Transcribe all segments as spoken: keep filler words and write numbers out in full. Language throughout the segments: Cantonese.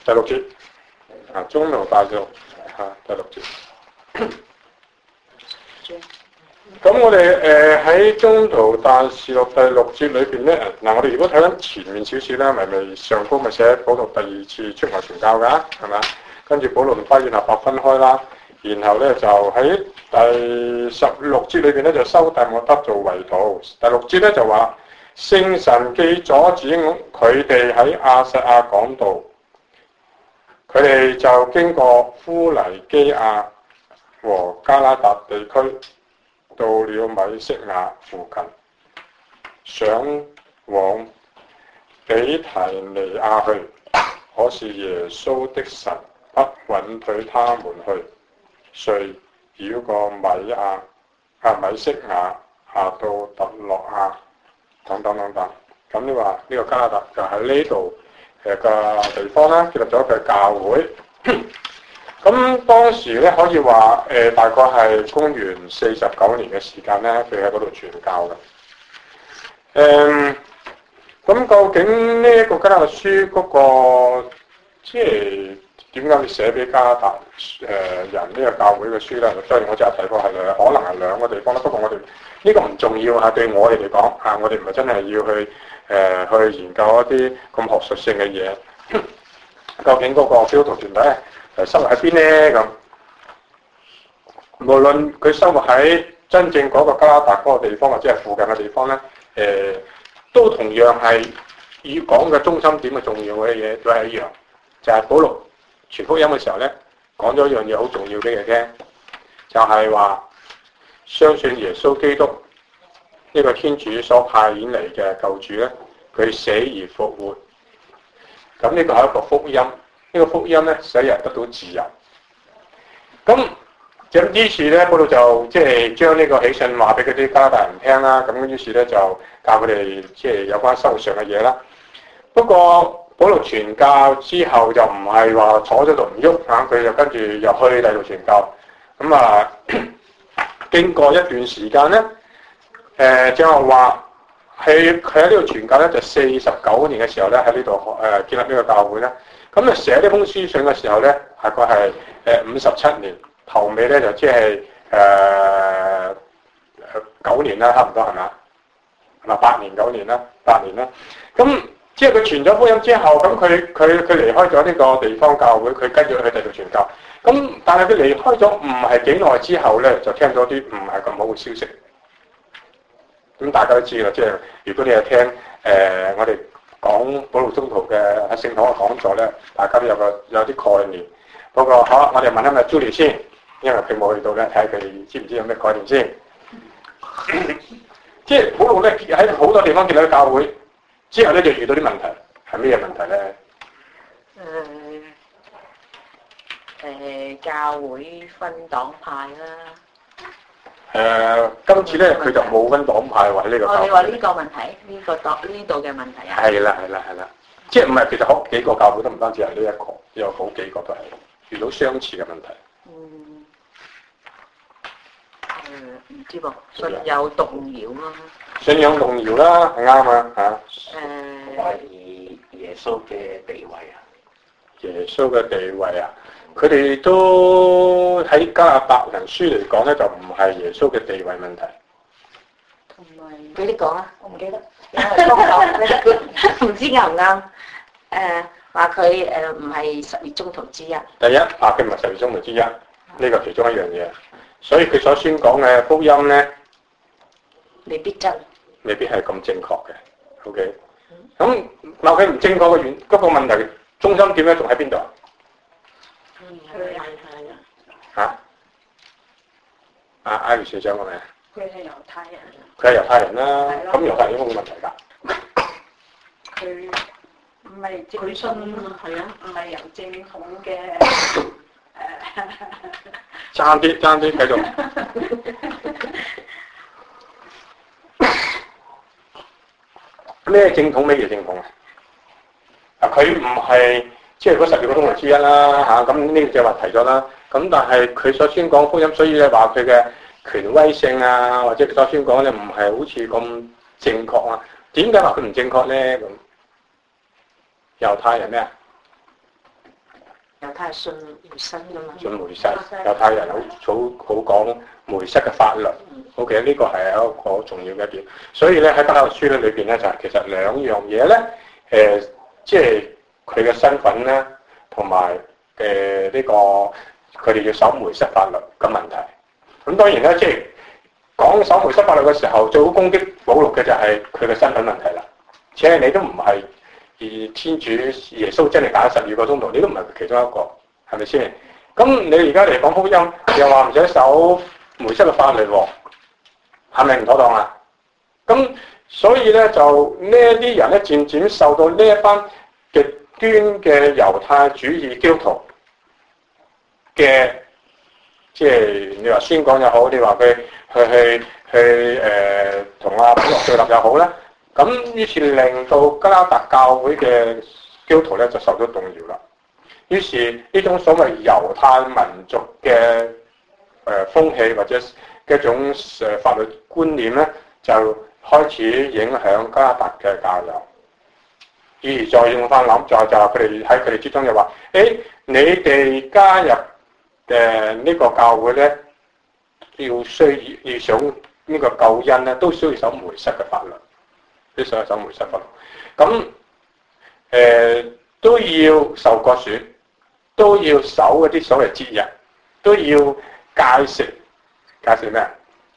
第六節啊，中途大約嚇第六節。咁我哋誒喺中途大事錄第六節裏邊咧，嗱我哋如果睇緊前面少少咧，咪咪上高咪寫保羅第二次出外傳教㗎，係咪？跟住保羅同巴爾納伯分開啦，然後咧就喺第十六節裏邊咧就收弟莫德做為徒。第六節咧就話聖神既阻止佢哋喺亞細亞講道，佢哋就經過夫黎基亞和加拉達地區，到了米色雅附近，想往比提尼亞去，可是耶穌的神不允許他們去，遂繞過米亞啊米色雅下到特洛亞等等等等。咁你話呢個加拉達就喺呢度誒個地方啦，建立咗佢教會。咁當時咧可以話誒、呃、大概係公元四十九年嘅時間咧，佢喺嗰度傳教嘅。誒、嗯，咁究竟呢一個加拉達書嗰、那個即係點解要寫俾加拉達誒人呢個教會嘅書咧？當然我就係提過係兩，可能係兩個地方啦。不過我哋呢、這個唔重要嚇，對我哋嚟講嚇，我哋唔係真係要去誒、呃、去研究一啲咁學術性嘅嘢。究竟嗰個基督徒團體誒生活喺邊咧？咁無論佢生活喺真正嗰個加拉達嗰個地方，或者係附近嘅地方咧，誒、呃、都同樣係要講嘅中心點嘅重要嘅嘢都係一樣，就係、是、保羅傳福音嘅時候咧，講咗一樣嘢好重要嘅嘢聽，就係、是、話相信耶穌基督呢個天主所派遣嚟嘅救主咧，佢死而復活。咁呢個係一個福音，呢、這個福音咧使人得到自由。咁咁於是咧，嗰度就即係將呢個喜訊話俾嗰啲加拉達人聽啦。咁於是咧就教佢哋即係有關生活上嘅嘢啦。不過保羅傳教之後就唔係話坐咗度唔喐嚇，佢就跟住又去第度傳教。咁啊，經過一段時間咧，誒正話話。係佢喺呢度傳教咧，就四十九年嘅時候咧，喺呢度誒建立呢個教會咧。咁就寫呢封書信嘅時候咧，大概係誒五十七年，頭尾咧就即係誒九年啦，差唔多係嘛？係嘛？八年九年啦，八年啦。咁即係佢傳咗福音之後，咁佢佢佢離開咗呢個地方教會，佢跟住去第度傳教。咁但係佢離開咗唔係幾耐之後咧，就聽到啲唔係咁好嘅消息。咁大家都知啦，即係如果你係聽誒、呃、我哋講保祿宗徒嘅喺聖堂嘅講座咧，大家都有個有啲概念。不過好，我哋問下咪 Julie 先，因為佢冇去到咧，睇下佢知唔知有咩概念先。即係保祿咧喺好多地方見到教會之後咧，就遇到啲問題，係咩問題咧？ 誒誒、呃，教會分黨派啦。 誒、呃，今次咧佢就冇分黨派或者呢個。 哦，你話呢個問題，呢、這個黨呢度嘅問題啊？ 係啦，係啦，係啦，即係唔係其實好幾個教會都唔單止係呢一個，有好幾個都係遇到相似嘅問題。 嗯。誒、呃，唔知噃，信有動搖咯。 信仰動搖啦，係啱啊嚇。誒、 呃。 懷疑耶穌嘅地位啊？ 耶穌嘅地位啊？佢哋都喺加拉達人書嚟講咧，就唔係耶穌嘅地位問題。 同埋，俾你講啊，我唔記得，因為幫手，唔知啱唔啱？誒，話佢誒唔係十二宗徒之一。 第一，啊，佢唔係十二宗徒之一，呢個係其中一樣嘢。所以佢所宣講嘅福音咧， 未必真， 未必係咁正確嘅。OK，咁話佢唔正確嘅原嗰個問題中心點咧，仲喺邊度啊？ 佢係猶太人。 嚇？阿阿余社長講咩？ 佢係猶太人。 佢係猶太人啦，咁猶太人應該冇問題㗎。 佢唔係佢信係啊，唔係由正統嘅誒。 爭啲爭啲，繼續。咩正統？咩嘢正統啊？啊，佢唔係。即係嗰十二個宗徒之一啦嚇，咁呢個就話提咗啦。咁但係佢所宣講福音，所以咧話佢嘅權威性啊，或者佢所宣講咧唔係好似咁正確啊。點解話佢唔正確咧？咁猶太人咩啊？ 猶太信梅瑟噶嘛？ 信梅瑟，猶太人好好好講梅瑟嘅法律。OK， 呢個係一個好重要嘅一點。所以咧喺迦勒書咧裏邊咧就係其實兩樣嘢咧，誒、呃，即係佢嘅身份咧，同埋誒呢個佢哋要守梅瑟法律嘅問題。咁當然咧，即係講守梅瑟法律嘅時候，最好攻擊保祿嘅就係佢嘅身份問題啦。且你都唔係而天主耶穌真係打十二個鐘頭，你都唔係其中一個，係咪先？咁你而家嚟講福音，又話唔使守梅瑟嘅法律喎，係咪唔妥當啊？咁所以咧就呢一啲人咧漸漸受到呢一班極端嘅猶太主義基督徒嘅，即係你話宣講又好，你話佢去去去誒同阿保羅對立又好咧。咁於是令到加拉達教會嘅基督徒咧就受到動搖啦。於是呢種所謂猶太民族嘅誒、呃、風氣或者一種誒法律觀念咧，就開始影響加拉達嘅教友。而再用翻諗，就係就係佢哋喺佢哋之中就話：誒、欸，你哋加入誒呢個教會咧，要需要要想呢個救恩咧，都需要守梅瑟嘅法律。啲所有守梅瑟法律，咁誒、呃、都要受割損，都要守嗰啲所謂節日，都要戒食，戒食咩？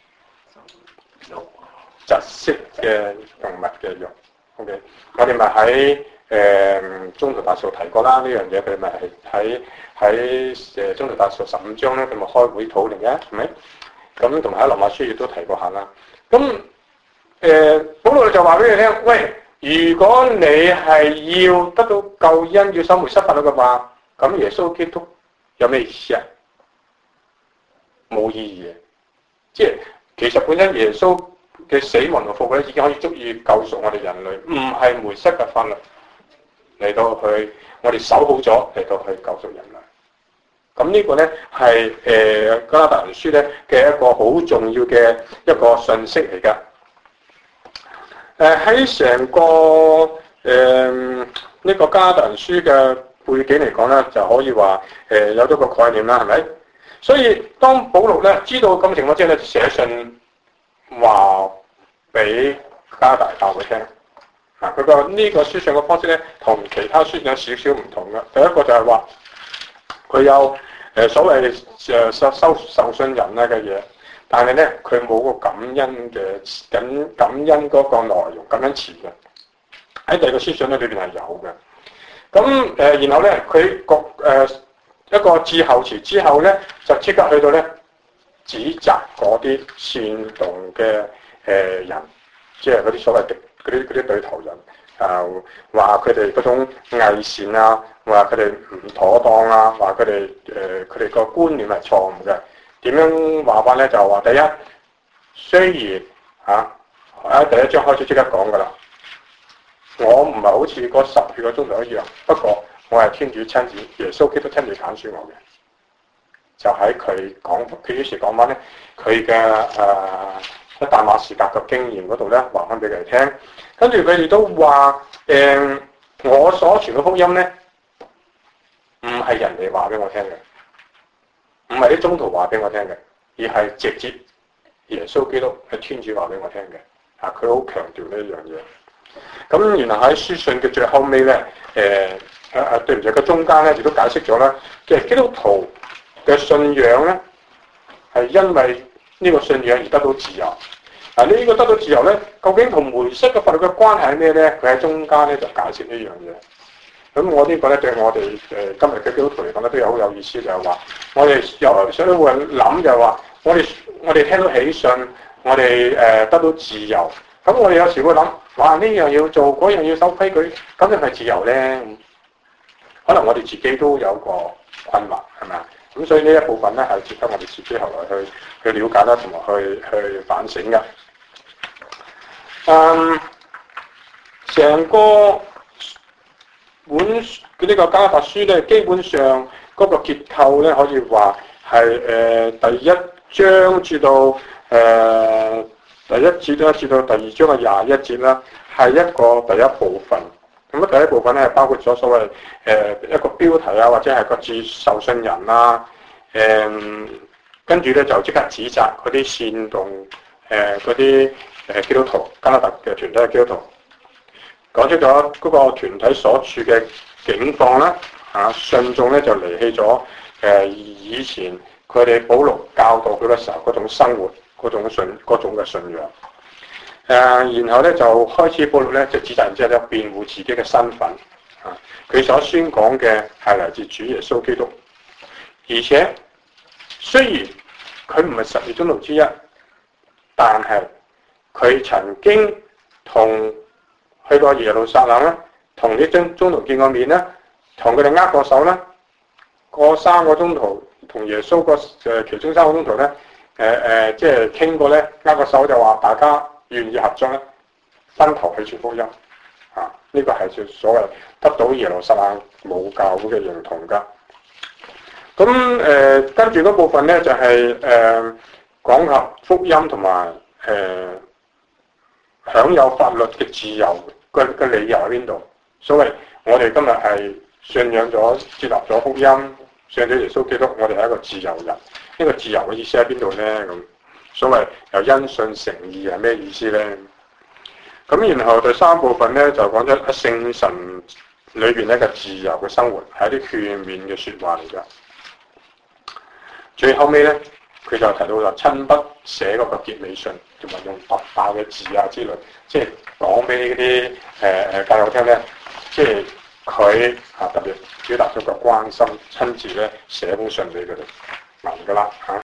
窒息嘅動物嘅肉。OK， 我哋咪喺誒宗徒大數提過啦，呢樣嘢佢咪係喺喺誒宗徒大數十五章咧，佢咪開會討論嘅，係咪？咁同埋喺羅馬書亦都提過下啦。咁誒，保羅就話俾你聽，喂，如果你係要得到救恩，要守梅瑟法律嘅話，咁耶穌基督有咩意思啊？冇意義嘅，即係其實本身耶穌嘅死亡同復活咧，已經可以足以救贖我哋人類，唔係梅瑟嘅法律嚟到去，我哋守好咗嚟到去救贖人類。咁呢個咧係誒加拉達人書咧嘅一個好重要嘅一個信息嚟㗎。誒喺成個誒呢、呃這個加拉達人書嘅背景嚟講咧，就可以話誒、呃、有咗個概念啦，係咪？所以當保祿咧知道咁情況之後咧，寫信話俾加拉達教會聽。啊，佢個呢個書信嘅方式咧，同其他書信有少少唔同嘅。第一個就係話佢有誒所謂誒收收受信人咧嘅嘢。但係咧，佢冇個感恩嘅感感恩嗰個內容，感恩詞嘅喺第二個書信咧裏邊係有嘅。咁誒、呃，然後咧，佢個誒一個致後詞之後咧，就即刻去到咧指責嗰啲煽動嘅誒、呃、人，即係嗰啲所謂的嗰啲嗰啲對頭人啊，話佢哋嗰種偽善啊，話佢哋唔妥當啊，話佢哋誒佢哋個觀念係錯誤嘅。點樣話法咧？就話第一，雖然嚇喺、啊、第一章開始即刻講噶啦，我唔係好似嗰十二個鐘頭一樣，不過我係天主親自耶穌基督親自揀選我嘅，就喺佢講佢於是講翻咧佢嘅誒喺大馬士革嘅經驗嗰度咧話翻俾佢哋聽，跟住佢哋都話誒、呃、我所傳嘅福音咧唔係人哋話俾我聽嘅。唔係啲宗徒話俾我聽嘅，而係直接耶穌基督係天主話俾我聽嘅。啊，佢好強調呢一樣嘢。咁原來喺書信嘅最後尾咧，誒誒誒，對唔住，個中間咧亦都解釋咗啦。其實基督徒嘅信仰咧，係因為呢個信仰而得到自由。嗱、啊，呢、這個得到自由咧，究竟同梅瑟嘅法律嘅關係係咩咧？佢喺中間咧就解釋呢樣嘢。咁我呢個咧對我哋誒今日嘅基督徒嚟講咧都有好有意思，就係話我哋有想到會諗就係話我哋我哋聽到喜訊，我哋誒得到自由。咁我哋有時會諗，哇呢樣要做，嗰樣要守規矩，咁係咪自由咧？可能我哋自己都有個困惑，係咪啊？咁所以呢一部分咧係值得我哋自己後來去去了解啦，同埋去去反省嘅。嗯，成個本呢個加拉達書咧，基本上嗰個結構咧，可以話係誒第一章至到誒、呃、第一節啦，至到第二章嘅廿一節啦，係一個第一部分咁啊第一部分咧包括咗所謂誒、呃、一個標題啊，或者係個自受信人啊，誒跟住咧就即刻指責嗰啲煽動誒嗰啲誒基督徒加拿大嘅團體嘅基督徒，講出咗嗰個團體所處嘅境況啦，啊信眾咧就離棄咗誒、呃、以前佢哋保祿教導佢嘅時候嗰種生活嗰種信嗰種嘅信仰。誒、呃，然後咧就開始保祿咧就指責人之後咧辯護自己嘅身份，啊，佢所宣講嘅係嚟自主耶穌基督，而且雖然佢唔係十二宗徒之一，但係佢曾經同去過耶路撒冷啦，同啲宗宗徒見過面啦，同佢哋握過手啦，嗰三個宗徒同耶穌個誒其中三個宗徒咧，誒、呃、誒即係傾過咧，握個手就話大家願意合作咧，分頭去傳福音，啊！呢、這個係所謂得到耶路撒冷母教會嘅認同㗎。咁誒、呃、跟住嗰部分咧就係、是、誒、呃、講及福音同埋誒享有法律嘅自由嘅嘅理由喺邊度？所謂我哋今日係信仰咗、接納咗福音、信咗耶穌基督，我哋係一個自由人。呢、這個自由嘅意思喺邊度咧？咁？所謂由因信成義係咩意思咧？咁然後第三部分咧就講咗喺聖神裏邊一個自由嘅生活，係一啲勸勉嘅説話嚟㗎。最後尾咧，佢就提到就親筆寫嗰個結尾信，同埋用特爆嘅字啊之類，即係講俾嗰啲誒誒教友聽咧，即係佢啊特別表達咗個關心，親自咧寫封信俾佢哋，明㗎啦嚇。